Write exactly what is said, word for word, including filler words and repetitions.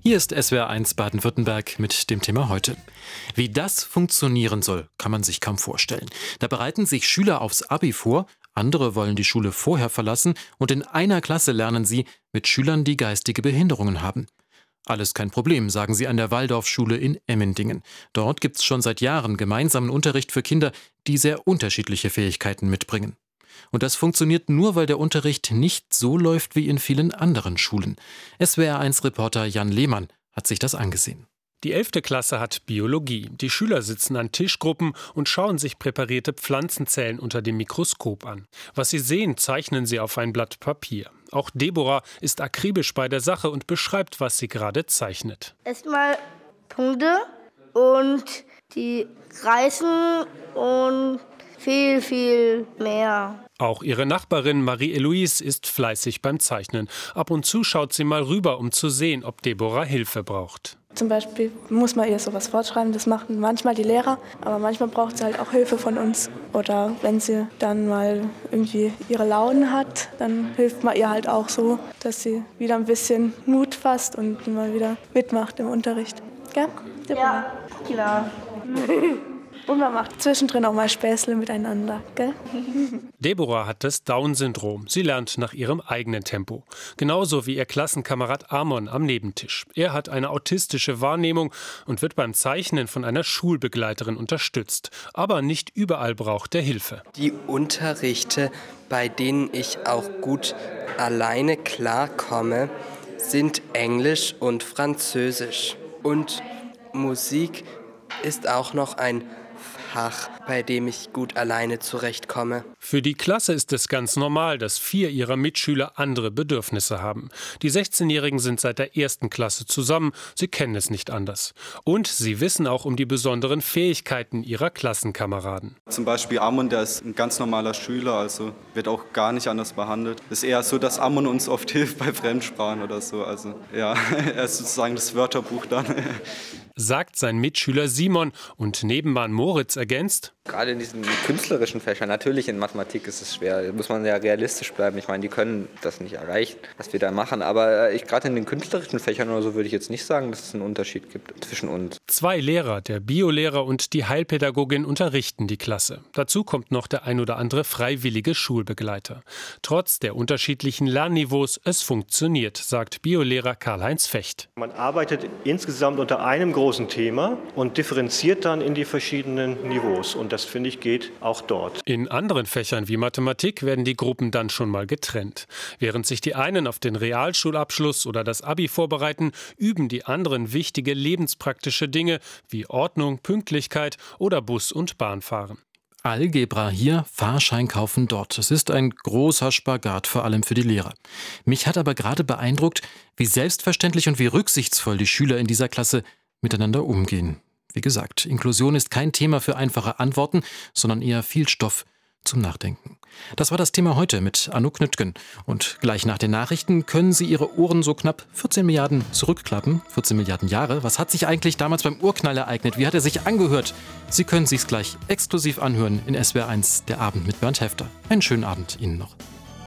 Hier ist S W R eins Baden-Württemberg mit dem Thema heute. Wie das funktionieren soll, kann man sich kaum vorstellen. Da bereiten sich Schüler aufs Abi vor, andere wollen die Schule vorher verlassen und in einer Klasse lernen sie mit Schülern, die geistige Behinderungen haben. Alles kein Problem, sagen sie an der Waldorfschule in Emmendingen. Dort gibt's schon seit Jahren gemeinsamen Unterricht für Kinder, die sehr unterschiedliche Fähigkeiten mitbringen. Und das funktioniert nur, weil der Unterricht nicht so läuft wie in vielen anderen Schulen. S W R eins Reporter Jan Lehmann hat sich das angesehen. Die elfte Klasse hat Biologie. Die Schüler sitzen an Tischgruppen und schauen sich präparierte Pflanzenzellen unter dem Mikroskop an. Was sie sehen, zeichnen sie auf ein Blatt Papier. Auch Deborah ist akribisch bei der Sache und beschreibt, was sie gerade zeichnet. Erstmal Punkte und die reißen und viel, viel mehr. Auch ihre Nachbarin Marie-Eloise ist fleißig beim Zeichnen. Ab und zu schaut sie mal rüber, um zu sehen, ob Deborah Hilfe braucht. Zum Beispiel muss man ihr sowas fortschreiben, das machen manchmal die Lehrer, aber manchmal braucht sie halt auch Hilfe von uns. Oder wenn sie dann mal irgendwie ihre Launen hat, dann hilft man ihr halt auch so, dass sie wieder ein bisschen Mut fasst und mal wieder mitmacht im Unterricht. Gell? Ja, klar. Und man macht zwischendrin auch mal Späßle miteinander, gell? Deborah hat das Down-Syndrom. Sie lernt nach ihrem eigenen Tempo. Genauso wie ihr Klassenkamerad Amon am Nebentisch. Er hat eine autistische Wahrnehmung und wird beim Zeichnen von einer Schulbegleiterin unterstützt. Aber nicht überall braucht er Hilfe. Die Unterrichte, bei denen ich auch gut alleine klarkomme, sind Englisch und Französisch. Und Musik ist auch noch ein Fach, bei dem ich gut alleine zurechtkomme. Für die Klasse ist es ganz normal, dass vier ihrer Mitschüler andere Bedürfnisse haben. Die sechzehnjährigen sind seit der ersten Klasse zusammen, sie kennen es nicht anders. Und sie wissen auch um die besonderen Fähigkeiten ihrer Klassenkameraden. Zum Beispiel Amon, der ist ein ganz normaler Schüler, also wird auch gar nicht anders behandelt. Es ist eher so, dass Amon uns oft hilft bei Fremdsprachen oder so. Also ja, er ist sozusagen das Wörterbuch dann. Sagt sein Mitschüler Simon und Nebenmann Moritz ergänzt: Gerade in diesen künstlerischen Fächern, natürlich in Mathematik ist es schwer, da muss man ja realistisch bleiben. Ich meine, die können das nicht erreichen, was wir da machen. Aber ich, gerade in den künstlerischen Fächern oder so würde ich jetzt nicht sagen, dass es einen Unterschied gibt zwischen uns. Zwei Lehrer, der Biolehrer und die Heilpädagogin, unterrichten die Klasse. Dazu kommt noch der ein oder andere freiwillige Schulbegleiter. Trotz der unterschiedlichen Lernniveaus, es funktioniert, sagt Biolehrer Karl-Heinz Fecht. Man arbeitet insgesamt unter einem großen Thema und differenziert dann in die verschiedenen Niveaus. Und das, finde ich, geht auch dort. In anderen Fächern wie Mathematik werden die Gruppen dann schon mal getrennt. Während sich die einen auf den Realschulabschluss oder das Abi vorbereiten, üben die anderen wichtige lebenspraktische Dinge wie Ordnung, Pünktlichkeit oder Bus- und Bahnfahren. Algebra hier, Fahrschein kaufen dort. Es ist ein großer Spagat, vor allem für die Lehrer. Mich hat aber gerade beeindruckt, wie selbstverständlich und wie rücksichtsvoll die Schüler in dieser Klasse miteinander umgehen. Wie gesagt, Inklusion ist kein Thema für einfache Antworten, sondern eher viel Stoff zum Nachdenken. Das war das Thema heute mit Anouk Knüttgen. Und gleich nach den Nachrichten können Sie Ihre Ohren so knapp vierzehn Milliarden zurückklappen. vierzehn Milliarden Jahre. Was hat sich eigentlich damals beim Urknall ereignet? Wie hat er sich angehört? Sie können sich's gleich exklusiv anhören in S W R eins, der Abend mit Bernd Hefter. Einen schönen Abend Ihnen noch.